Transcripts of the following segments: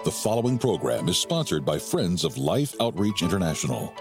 The following program is sponsored by Friends of Life Outreach International.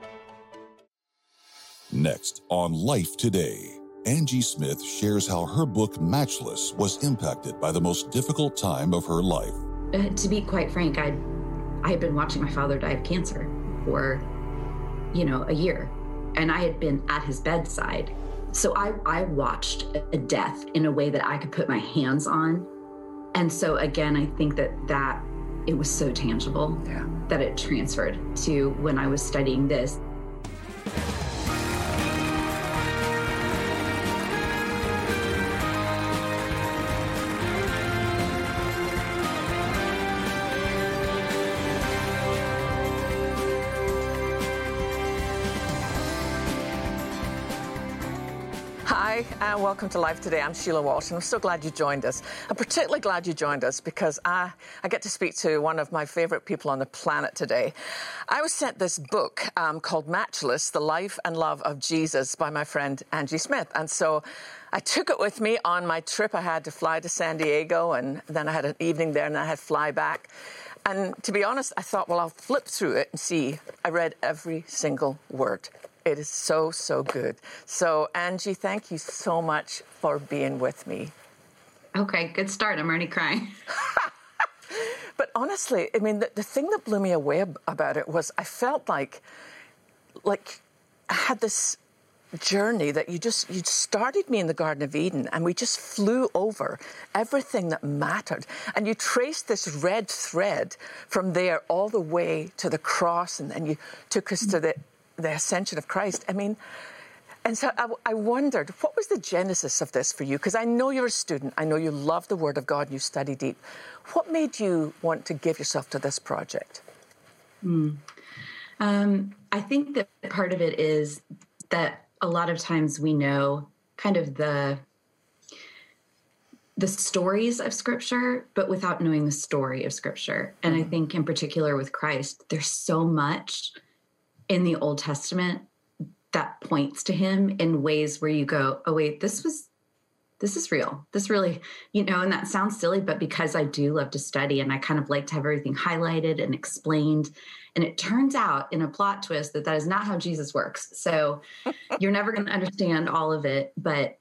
Next on Life Today, Angie Smith shares how her book Matchless was impacted by the most difficult time of her life. To be quite frank, I had been watching my father die of cancer for, a year, and I had been at his bedside. So I watched a death in a way that I could put my hands on. And so again, I think that it was so tangible that it transferred to when I was studying this. Hi, and welcome to Life Today. I'm Sheila Walsh, and I'm so glad you joined us. I'm particularly glad you joined us because I get to speak to one of my favorite people on the planet today. I was sent this book called Matchless, The Life and Love of Jesus by my friend Angie Smith. And so I took it with me on my trip. I had to fly to San Diego, and then I had an evening there, and then I had to fly back. And to be honest, I thought, well, I'll flip through it and see. I read every single word. It is so, so good. So, Angie, thank you so much for being with me. Okay, good start. I'm already crying. But honestly, I mean, the thing that blew me away about it was I felt like I had this journey that you started me in the Garden of Eden, and we just flew over everything that mattered. And you traced this red thread from there all the way to the cross, and then you took us to the ascension of Christ. I mean, and so I wondered, what was the genesis of this for you? Because I know you're a student. I know you love the Word of God and you study deep. What made you want to give yourself to this project? I think that part of it is that a lot of times we know kind of the stories of Scripture, but without knowing the story of Scripture. And I think in particular with Christ, there's so much in the Old Testament that points to him in ways where you go, oh, wait, this is real. This really, and that sounds silly, but because I do love to study and I kind of like to have everything highlighted and explained. And it turns out in a plot twist that is not how Jesus works. So you're never going to understand all of it. But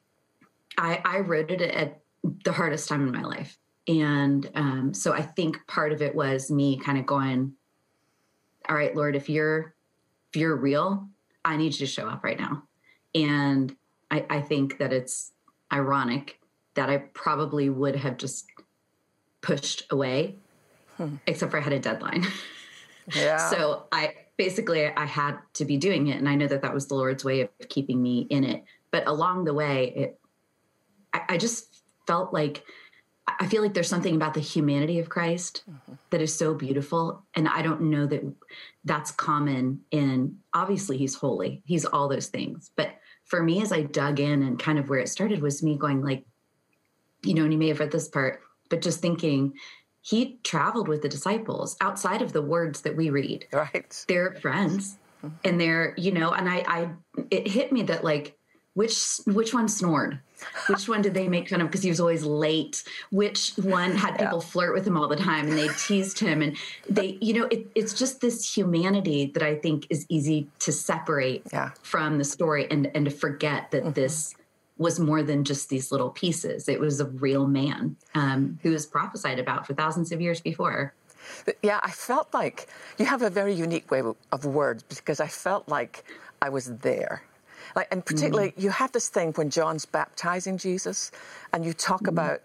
I wrote it at the hardest time in my life. And so I think part of it was me kind of going, all right, Lord, if you're real, I need you to show up right now. And I think that it's ironic that I probably would have just pushed away, except for I had a deadline. Yeah. So I had to be doing it. And I know that was the Lord's way of keeping me in it. But along the way, I just felt like, I feel like there's something about the humanity of Christ that is so beautiful. And I don't know that that's common obviously he's holy. He's all those things. But for me, as I dug in and kind of where it started was me going like, and you may have read this part, but just thinking he traveled with the disciples outside of the words that we read. Right. They're friends and they're, and it hit me that like, which one snored? Which one did they make fun of because he was always late? Which one had people flirt with him all the time and they teased him? And they, it's just this humanity that I think is easy to separate from the story and to forget that this was more than just these little pieces. It was a real man who was prophesied about for thousands of years before. Yeah, I felt like you have a very unique way of words because I felt like I was there. And particularly, you have this thing when John's baptizing Jesus, and you talk about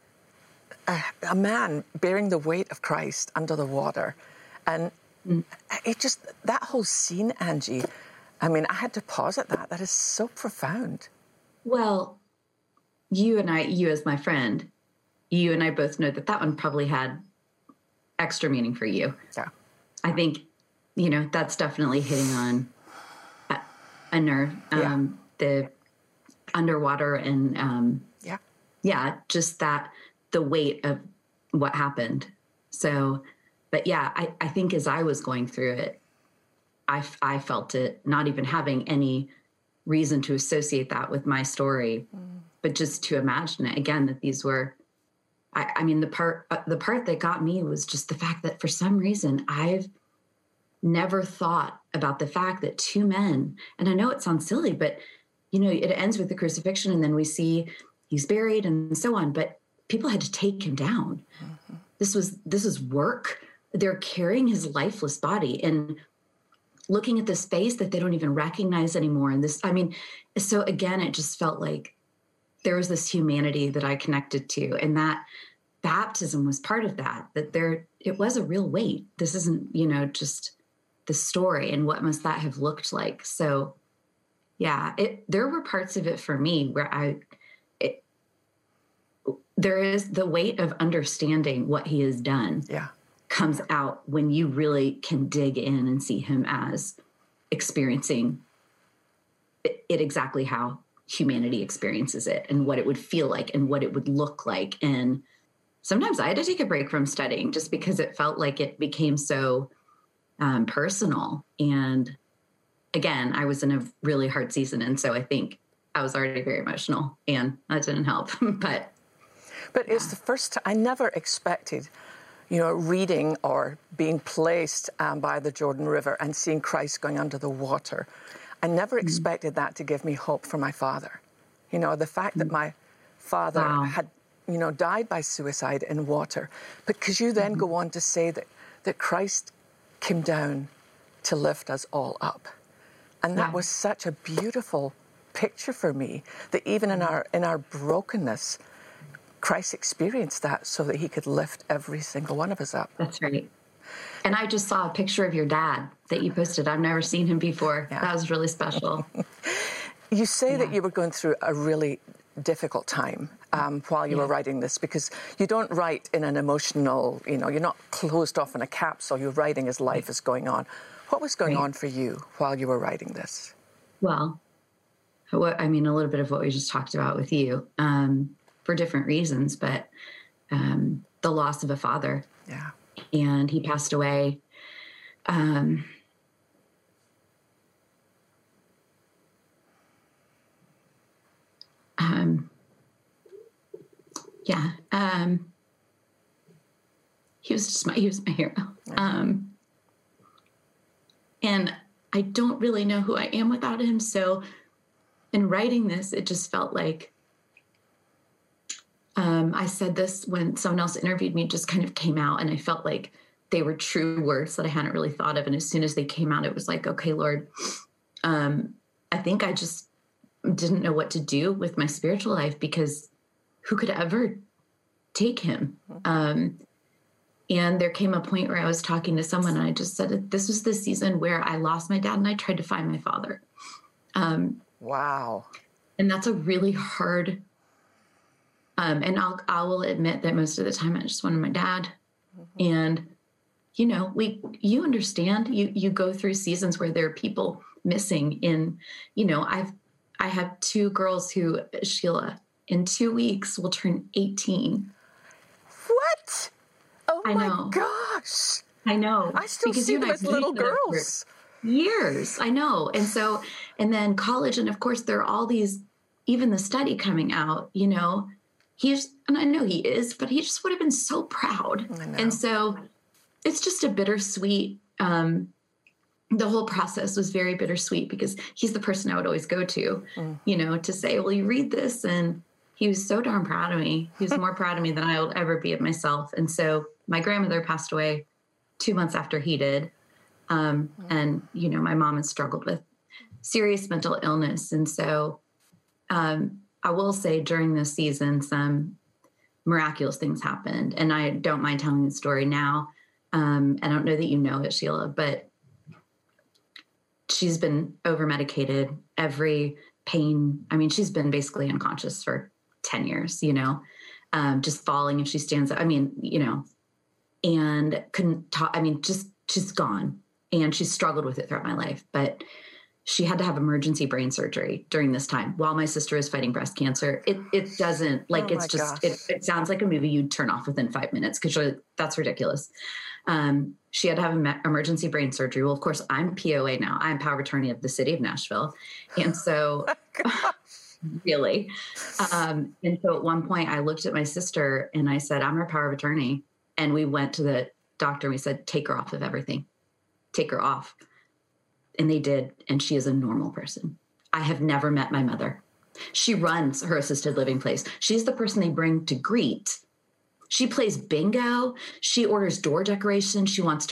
a man bearing the weight of Christ under the water. And it just, that whole scene, Angie, I mean, I had to pause at that. That is so profound. Well, you as my friend, you and I both know that one probably had extra meaning for you. Yeah. I think, that's definitely hitting on a nerve, the underwater and, just that the weight of what happened. So, but I think as I was going through it, I felt it, not even having any reason to associate that with my story, but just to imagine it again, that these were I mean, the part that got me was just the fact that for some reason I've never thought about the fact that two men, and I know it sounds silly, but it ends with the crucifixion, and then we see he's buried and so on, but people had to take him down. Mm-hmm. This was work. They're carrying his lifeless body and looking at this face that they don't even recognize anymore. And so again, it just felt like there was this humanity that I connected to, and that baptism was part of that, it was a real weight. This isn't, just the story, and what must that have looked like? So yeah, there were parts of it for me where there is the weight of understanding what he has done. Yeah. Comes out when you really can dig in and see him as experiencing it exactly how humanity experiences it, and what it would feel like and what it would look like. And sometimes I had to take a break from studying just because it felt like it became so personal. And again, I was in a really hard season. And so I think I was already very emotional, and that didn't help. But it's the first time I never expected, reading or being placed by the Jordan River and seeing Christ going under the water. I never expected that to give me hope for my father. The fact that my father had, died by suicide in water. Because you then go on to say that Christ came down to lift us all up. And that was such a beautiful picture for me, that even in our brokenness, Christ experienced that so that he could lift every single one of us up. That's right. And I just saw a picture of your dad that you posted. I've never seen him before. Yeah. That was really special. You say that you were going through a really difficult time while you were writing this, because you don't write in an emotional, you're not closed off in a capsule. You're writing as life is going on. What was going on for you while you were writing this? Well, a little bit of what we just talked about with you, for different reasons, but the loss of a father. Yeah. And he passed away. He was my hero. And I don't really know who I am without him. So in writing this, it just felt like, I said this when someone else interviewed me, it just kind of came out, and I felt like they were true words that I hadn't really thought of. And as soon as they came out, it was like, okay, Lord, I think I just didn't know what to do with my spiritual life, because who could ever take him? And there came a point where I was talking to someone, and I just said, this was the season where I lost my dad and I tried to find my father. Wow. And that's a really hard, and I will admit that most of the time I just wanted my dad. Mm-hmm. And, you understand, you go through seasons where there are people missing in, I have two girls who, Sheila, in 2 weeks will turn 18. What? Oh my gosh. I know. I still see them as little girls. Years. I know. And then college. And of course, there are all these, even the study coming out, and I know he is, but he just would have been so proud. And so it's just a bittersweet, the whole process was very bittersweet, because he's the person I would always go to, to say, well, you read this. And he was so darn proud of me. He was more proud of me than I will ever be of myself. And so my grandmother passed away 2 months after he did. And, my mom had struggled with serious mental illness. And so I will say during this season, some miraculous things happened. And I don't mind telling the story now. I don't know that you know it, Sheila, but she's been over-medicated. Every pain, she's been basically unconscious for 10 years, just falling if she stands up, and couldn't talk. She's gone, and she's struggled with it throughout my life, but she had to have emergency brain surgery during this time while my sister is fighting breast cancer. It doesn't it sounds like a movie you'd turn off within 5 minutes, because that's ridiculous. She had to have emergency brain surgery. Well, of course, I'm POA now. I'm power of attorney of the city of Nashville. And so really. And so at one point I looked at my sister and I said, I'm her power of attorney. And we went to the doctor and we said, take her off of everything. Take her off. And they did. And she is a normal person. I have never met my mother. She runs her assisted living place. She's the person they bring to greet. She plays bingo. She orders door decorations.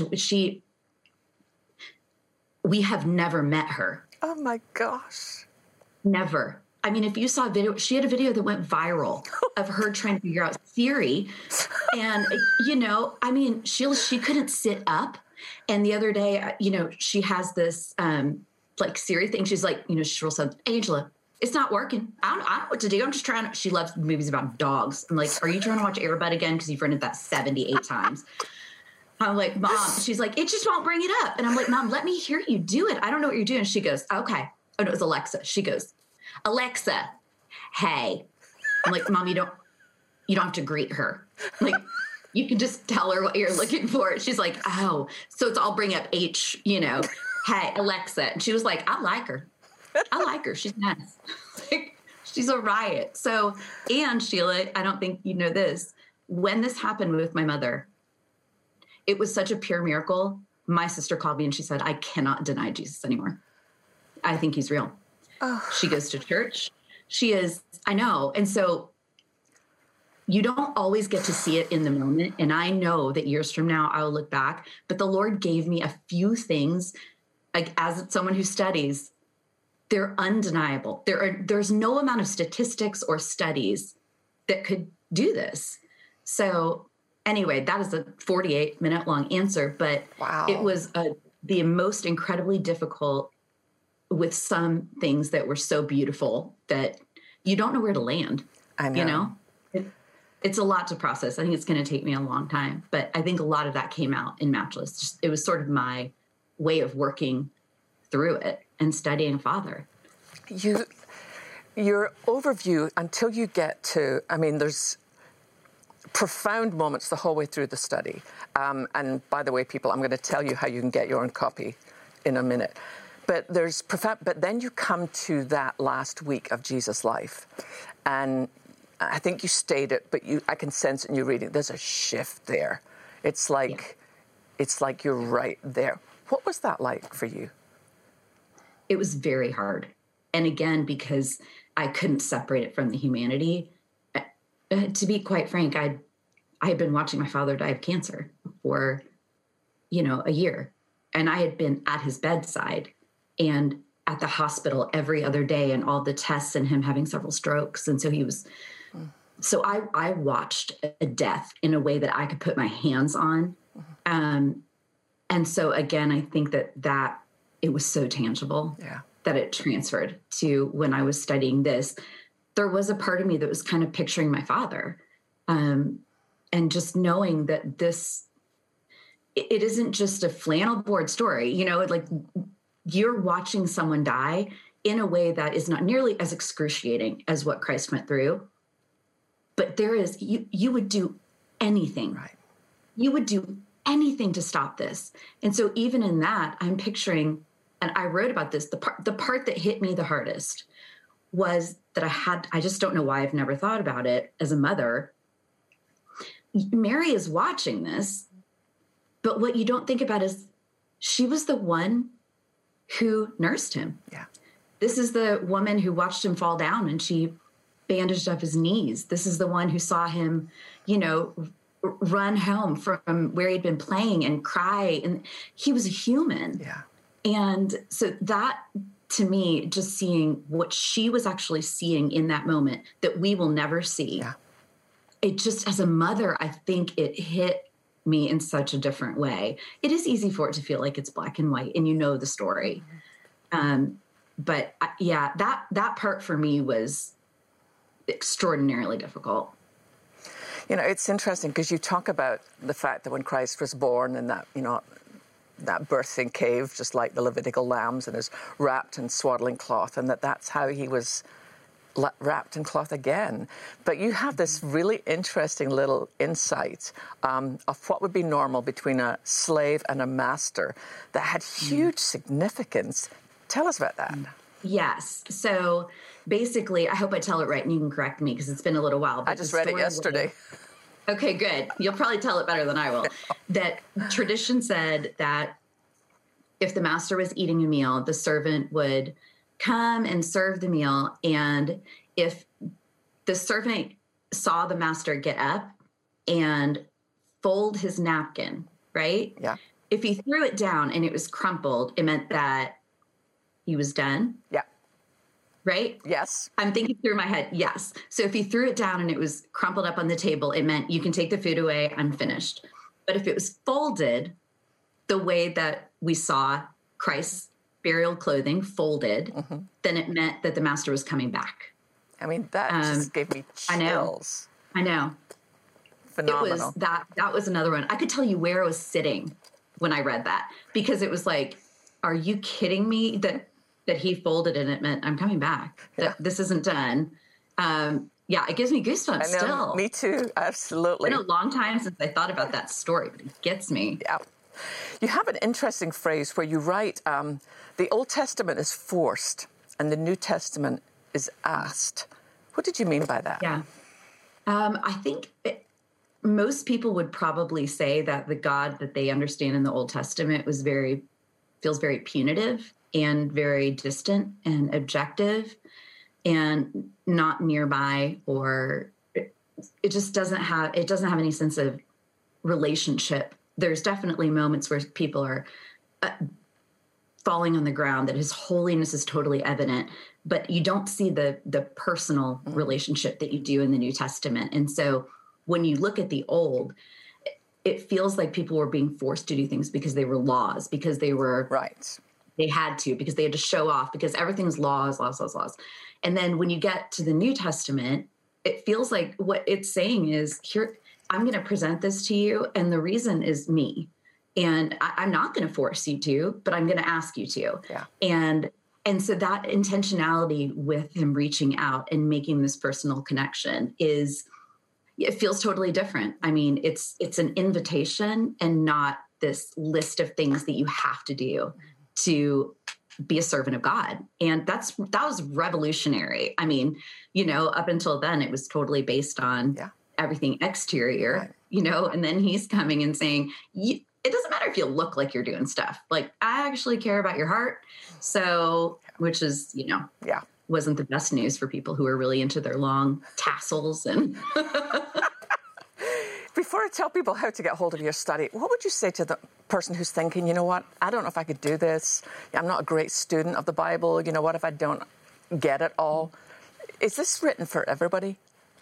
We have never met her. Oh my gosh. Never. I mean, if you saw a video, she had a video that went viral of her trying to figure out Siri. And, I mean, she couldn't sit up. And the other day, she has this Siri thing. She's like, she rolls up, Angela, it's not working. I don't know what to do. I'm just trying to, she loves movies about dogs. I'm like, are you trying to watch Air Bud again? Because you've rented that 78 times. I'm like, Mom, she's like, it just won't bring it up. And I'm like, Mom, let me hear you do it. I don't know what you're doing. She goes, okay. Oh, no, it was Alexa. She goes, Alexa, hey. I'm like, Mom, you don't have to greet her. Like, you can just tell her what you're looking for. She's like, oh, so I'll bring up H, hey, Alexa. And she was like, I like her. She's nice. Like, she's a riot. So, and Sheila, I don't think you know this. When this happened with my mother, it was such a pure miracle. My sister called me and she said, I cannot deny Jesus anymore. I think he's real. Oh. She goes to church. I know. And so you don't always get to see it in the moment. And I know that years from now, I will look back, but the Lord gave me a few things, like as someone who studies, they're undeniable. There's no amount of statistics or studies that could do this. So anyway, that is a 48-minute long answer, but wow. It was the most incredibly difficult with some things that were so beautiful that you don't know where to land. I know. It's a lot to process. I think it's going to take me a long time, but I think a lot of that came out in Matchless. It was sort of my way of working through it and studying Father. Your overview until you get to, there's profound moments the whole way through the study. And by the way, people, I'm going to tell you how you can get your own copy in a minute. But there's profound. But then you come to that last week of Jesus' life, and I think you state it, but I can sense it in your reading. There's a shift there. It's like you're right there. What was that like for you? It was very hard. And again, because I couldn't separate it from the humanity. To be quite frank, I had been watching my father die of cancer for, a year. And I had been at his bedside and at the hospital every other day and all the tests and him having several strokes. And so so I watched a death in a way that I could put my hands on. And so again, I think that it was so tangible that it transferred to when I was studying this. There was a part of me that was kind of picturing my father, and just knowing that it isn't just a flannel board story, like you're watching someone die in a way that is not nearly as excruciating as what Christ went through. But you would do anything. Right. You would do anything to stop this. And so even in that, I'm picturing, and I wrote about this, the part that hit me the hardest was that I just don't know why I've never thought about it as a mother. Mary is watching this, but what you don't think about is she was the one who nursed him. Yeah. This is the woman who watched him fall down and she bandaged up his knees. This is the one who saw him, run home from where he'd been playing and cry. And he was a human. Yeah. And so that, to me, just seeing what she was actually seeing in that moment that we will never see. Yeah. It just, as a mother, I think it hit me in such a different way. It is easy for it to feel like it's black and white and the story. But that part for me was extraordinarily difficult. It's interesting because you talk about the fact that when Christ was born and that, that birthing cave, just like the Levitical lambs, and is wrapped in swaddling cloth, and that's how he was wrapped in cloth again. But you have this really interesting little insight of what would be normal between a slave and a master that had huge significance. Tell us about that. Yes. So basically, I hope I tell it right and you can correct me because it's been a little while. I just read it yesterday. Okay, good. You'll probably tell it better than I will. That tradition said that if the master was eating a meal, the servant would come and serve the meal. And if the servant saw the master get up and fold his napkin, right? Yeah. If he threw it down and it was crumpled, it meant that he was done. Yeah. Right? Yes. I'm thinking through my head. Yes. So if he threw it down and it was crumpled up on the table, it meant you can take the food away. I'm finished. But if it was folded the way that we saw Christ's burial clothing folded, then it meant that the master was coming back. I mean, that just gave me chills. I know. Phenomenal. It was that was another one. I could tell you where I was sitting when I read that, because it was like, are you kidding me that he folded and it meant I'm coming back. Yeah. This isn't done. Yeah, it gives me goosebumps I know, still. Me too. Absolutely. It's been a long time since I thought about that story, but it gets me. Yeah. You have an interesting phrase where you write, the Old Testament is forced and the New Testament is asked. What did you mean by that? Yeah. I think most people would probably say that the God that they understand in the Old Testament feels very punitive and very distant and objective and not nearby, or it just doesn't have any sense of relationship. There's definitely moments where people are falling on the ground, that his holiness is totally evident, but you don't see the personal relationship that you do in the New Testament. And so when you look at the Old, it feels like people were being forced to do things because they were laws, because they were right. They had to, because they had to show off, because everything's laws. And then when you get to the New Testament, it feels like what it's saying is, here, I'm going to present this to you, and the reason is me. And I'm not going to force you to, but I'm going to ask you to. Yeah. And so that intentionality with him reaching out and making this personal connection it feels totally different. I mean, it's an invitation and not this list of things that you have to do to be a servant of God. And that was revolutionary. I mean, up until then, it was totally based on everything exterior, right. And then he's coming and saying, it doesn't matter if you look like you're doing stuff. Like, I actually care about your heart. So, which is, wasn't the best news for people who are really into their long tassels and... Before I tell people how to get hold of your study, what would you say to the person who's thinking, you know what, I don't know if I could do this. I'm not a great student of the Bible. You know, what if I don't get it all? Is this written for everybody?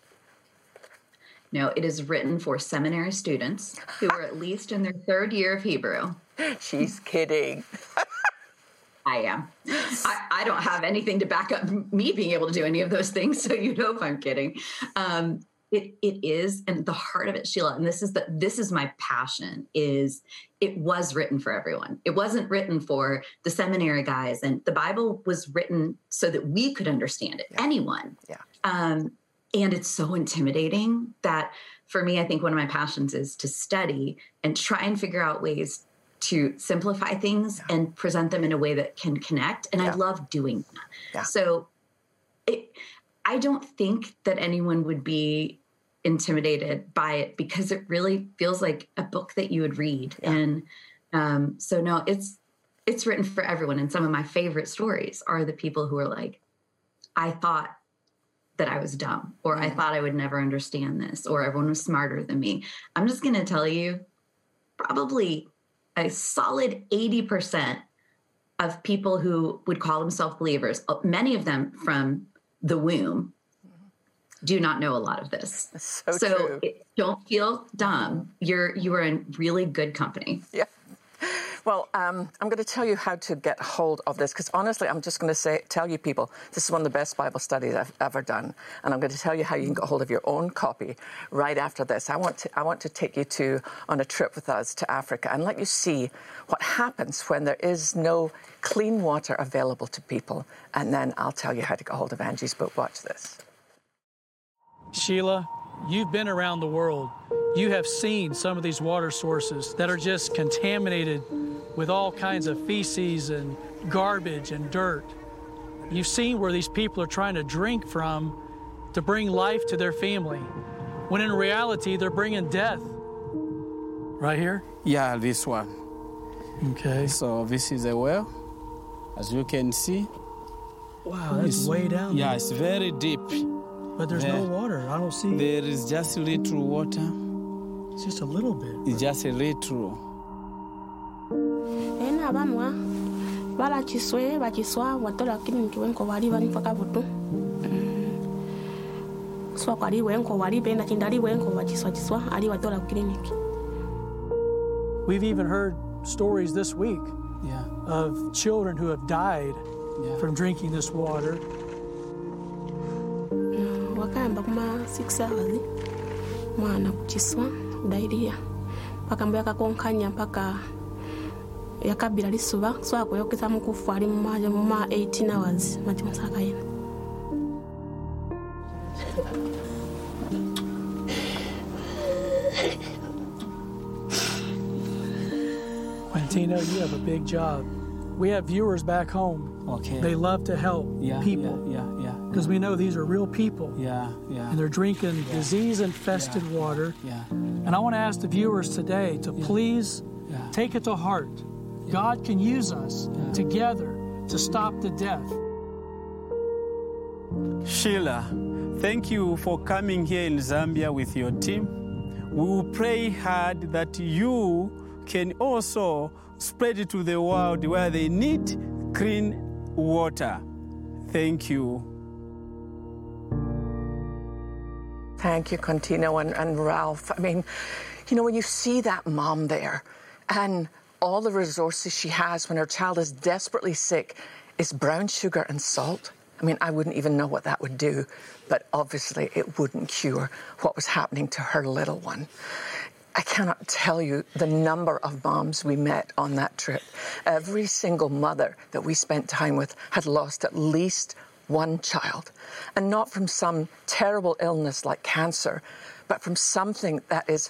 No, it is written for seminary students who are at least in their third year of Hebrew. She's kidding. I am. I don't have anything to back up me being able to do any of those things, so you know if I'm kidding. It is, and the heart of it, Sheila, and this is my passion, is it was written for everyone. It wasn't written for the seminary guys, and the Bible was written so that we could understand it, anyone. Yeah. And it's so intimidating that, for me, I think one of my passions is to study and try and figure out ways to simplify things and present them in a way that can connect. And I love doing that. Yeah. So I don't think that anyone would be intimidated by it, because it really feels like a book that you would read. Yeah. And so no, it's written for everyone. And some of my favorite stories are the people who are like, I thought that I was dumb, or I thought I would never understand this, or everyone was smarter than me. I'm just going to tell you, probably a solid 80% of people who would call themselves believers, many of them from the womb, do not know a lot of this. So don't feel dumb. You are in really good company. Yeah. Well, I'm going to tell you how to get hold of this, because honestly, I'm just going to tell you people, this is one of the best Bible studies I've ever done, and I'm going to tell you how you can get hold of your own copy right after this. I want to take you on a trip with us to Africa and let you see what happens when there is no clean water available to people, and then I'll tell you how to get hold of Angie's book. Watch this. Sheila, you've been around the world. You have seen some of these water sources that are just contaminated with all kinds of feces and garbage and dirt. You've seen where these people are trying to drink from to bring life to their family, when in reality, they're bringing death. Right here? Yeah, this one. Okay. So this is a well, as you can see. Wow, that's way down there. Yeah, it's very deep. But there's no water. I don't see. There is just little water. It's just a little bit. It's just a little. We've even heard stories this week of children who have died from drinking this water. Wakamba kuma 6 hours mwana kuchiswa diarrhea paka mbaka konkanya paka yakabira lisuba so akoyokeza mukufu ali mu 18 hours mati musaka yena. Quintino, you have a big job. We have viewers back home. Okay. They love to help people. Because we know these are real people. And they're drinking disease-infested water. And I want to ask the viewers today to please take it to heart. God can use us together to stop the death. Sheila, thank you for coming here in Zambia with your team. We will pray hard that you can also spread it to the world where they need clean water. Thank you. Thank you, Contino and Ralph. I mean, you know, when you see that mom there and all the resources she has when her child is desperately sick is brown sugar and salt. I mean, I wouldn't even know what that would do, but obviously it wouldn't cure what was happening to her little one. I cannot tell you the number of moms we met on that trip. Every single mother that we spent time with had lost at least one child, and not from some terrible illness like cancer, but from something that is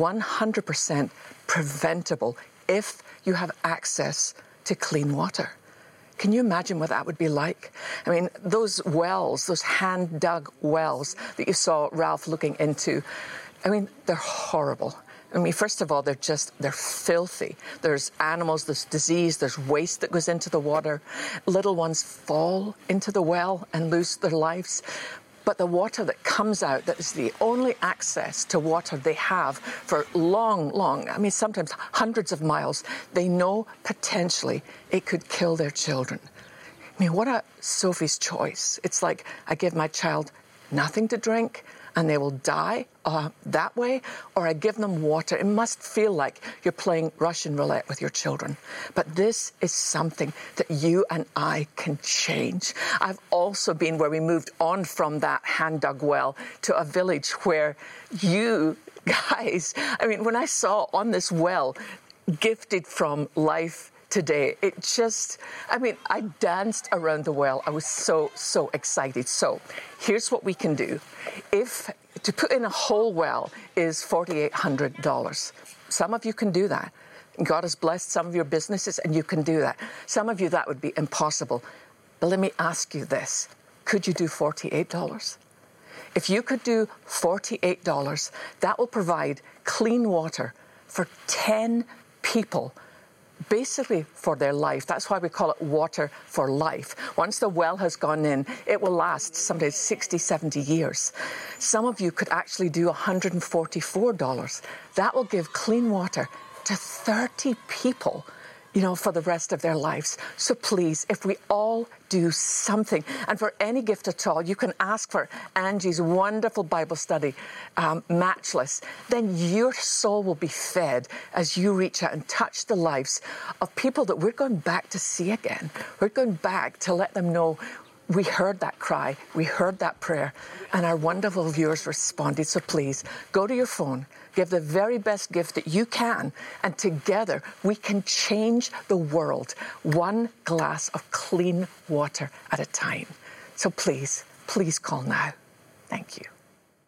100% preventable if you have access to clean water. Can you imagine what that would be like? I mean, those wells, those hand-dug wells that you saw Ralph looking into, I mean, they're horrible. I mean, first of all, they're filthy. There's animals, there's disease, there's waste that goes into the water. Little ones fall into the well and lose their lives. But the water that comes out, that is the only access to water they have for long, I mean, sometimes hundreds of miles, they know potentially it could kill their children. I mean, what a Sophie's choice. It's like I give my child nothing to drink and they will die that way, or I give them water. It must feel like you're playing Russian roulette with your children. But this is something that you and I can change. I've also been where we moved on from that hand-dug well to a village where you guys, I mean, when I saw on this well, gifted from Life Today, it just, I mean, I danced around the well. I was so excited. So here's what we can do. If to put in a whole well is $4,800, some of you can do that. God has blessed some of your businesses and you can do that. Some of you, that would be impossible. But let me ask you this. Could you do $48? If you could do $48, that will provide clean water for 10 people, basically for their life. That's why we call it water for life. Once the well has gone in, it will last sometimes 60, 70 years. Some of you could actually do $144. That will give clean water to 30 people, you know, for the rest of their lives. So please, if we all do something, and for any gift at all, you can ask for Angie's wonderful Bible study, Matchless, then your soul will be fed as you reach out and touch the lives of people that we're going back to see again. We're going back to let them know we heard that cry, we heard that prayer, and our wonderful viewers responded. So please, go to your phone, give the very best gift that you can, and together we can change the world one glass of clean water at a time. So please call now. Thank you.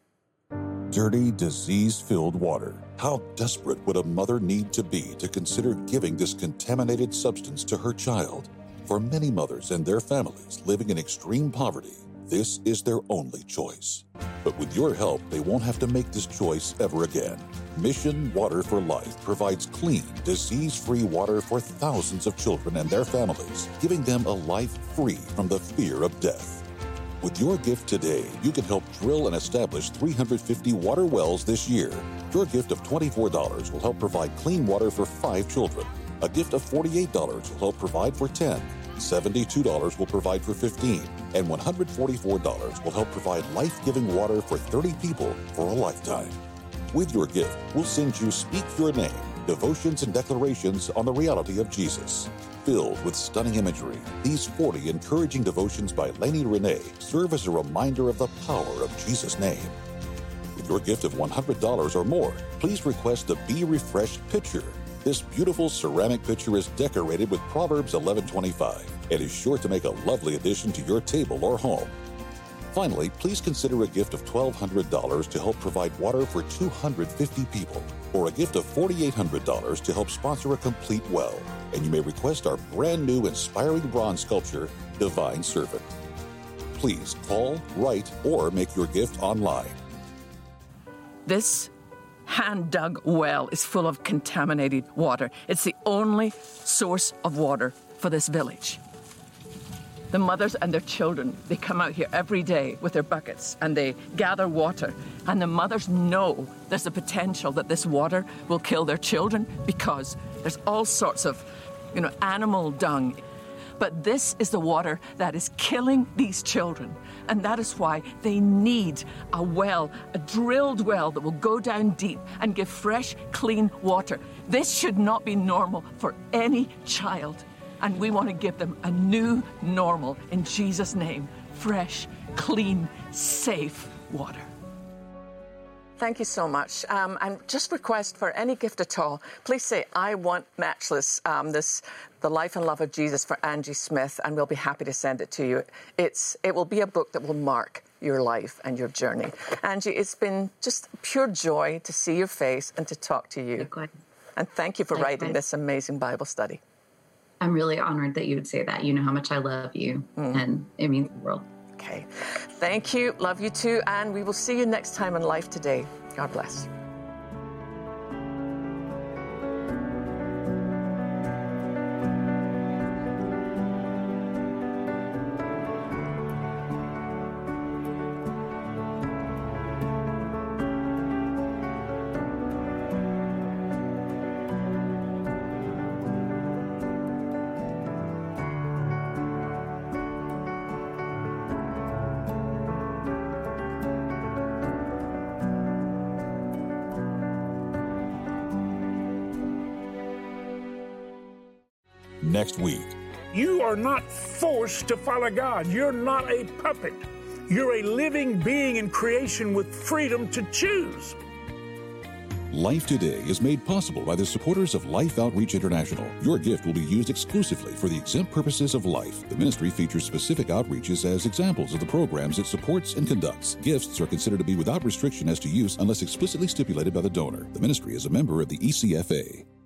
Dirty, disease-filled water. How desperate would a mother need to be to consider giving this contaminated substance to her child? For many mothers and their families living in extreme poverty, this is their only choice. But with your help, they won't have to make this choice ever again. Mission Water for Life provides clean, disease-free water for thousands of children and their families, giving them a life free from the fear of death. With your gift today, you can help drill and establish 350 water wells this year. Your gift of $24 will help provide clean water for 5 children. A gift of $48 will help provide for 10. $72 will provide for 15. And $144 will help provide life-giving water for 30 people for a lifetime. With your gift, we'll send you Speak Your Name, devotions and declarations on the reality of Jesus. Filled with stunning imagery, these 40 encouraging devotions by Lainey Renee serve as a reminder of the power of Jesus' name. With your gift of $100 or more, please request the Be Refreshed pitcher. This beautiful ceramic pitcher is decorated with Proverbs 11:25 and is sure to make a lovely addition to your table or home. Finally, please consider a gift of $1,200 to help provide water for 250 people, or a gift of $4,800 to help sponsor a complete well. And you may request our brand new inspiring bronze sculpture, Divine Servant. Please call, write, or make your gift online. This hand-dug well is full of contaminated water. It's the only source of water for this village. The mothers and their children, they come out here every day with their buckets and they gather water. And the mothers know there's a potential that this water will kill their children because there's all sorts of, animal dung. But this is the water that is killing these children. And that is why they need a well, a drilled well that will go down deep and give fresh, clean water. This should not be normal for any child. And we want to give them a new normal in Jesus' name. Fresh, clean, safe water. Thank you so much. And just request for any gift at all, please say, I want Matchless, The Life and Love of Jesus for Angie Smith, and we'll be happy to send it to you. It will be a book that will mark your life and your journey. Angie, it's been just pure joy to see your face and to talk to you. And thank you for writing this amazing Bible study. I'm really honored that you would say that. You know how much I love you, and it means the world. Okay. Thank you. Love you too. And we will see you next time on Life Today. God bless. Next week. You are not forced to follow God. You're not a puppet. You're a living being in creation with freedom to choose. Life Today is made possible by the supporters of Life Outreach International. Your gift will be used exclusively for the exempt purposes of life. The ministry features specific outreaches as examples of the programs it supports and conducts. Gifts are considered to be without restriction as to use unless explicitly stipulated by the donor. The ministry is a member of the ECFA.